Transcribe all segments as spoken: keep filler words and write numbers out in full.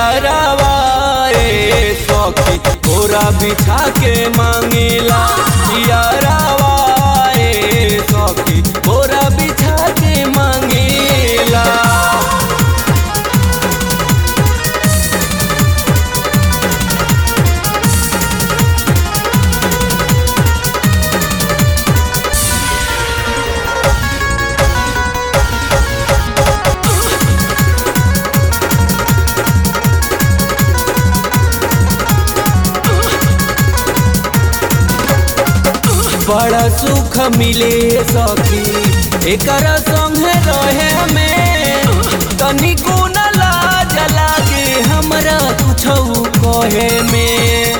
यारावा ए सखी बोरा बिछा के मांगेला यारावा ए सखी बोरा बिछा के मांगेला। बड़ा सुख मिले सखी एकर संगे रहे में तनिको न लाज लागे हमरा कुछो कहे में।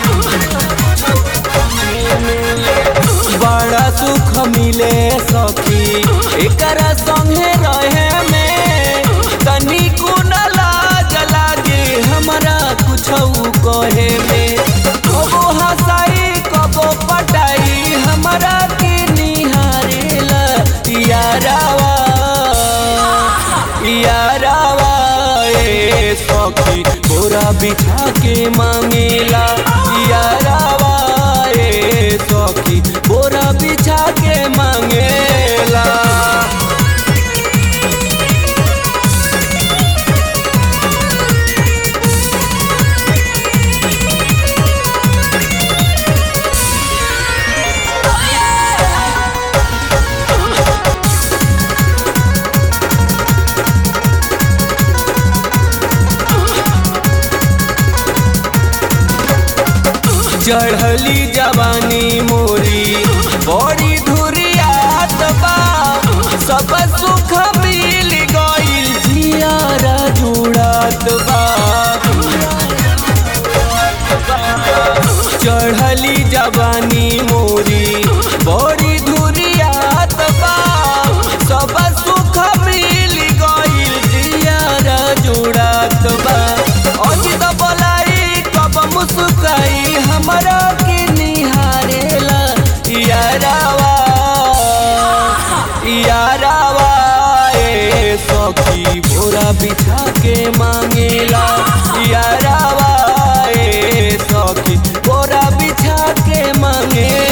बड़ा सुख मिले सखी एकर संगे रहे में तनिको न लाज लागे हमरा कुछो कहे में। कबो हंसाई कबो पटाई हमरा के निहारेला यारावा यारावा ए सखी बोरा बिछा के मांगेला यारावा ए सखी बोरा बिछा के मांगेला। चढ़ली जवानी मोरी बड़ी धुरियात बा सब सुख मिल गइल जियारा जुड़ात बा। चढ़ली जवानी मोरी बड़ी धुरियात बा सब सुख मिल गइल जियारा जुड़ात बा। अजित बोलाई कब मुस्काई हमरा के निहारेला यारावा यारावा ए सखी बोरा बिछा के मांगेला यारावा ए सखी बोरा बिछा के मांगे।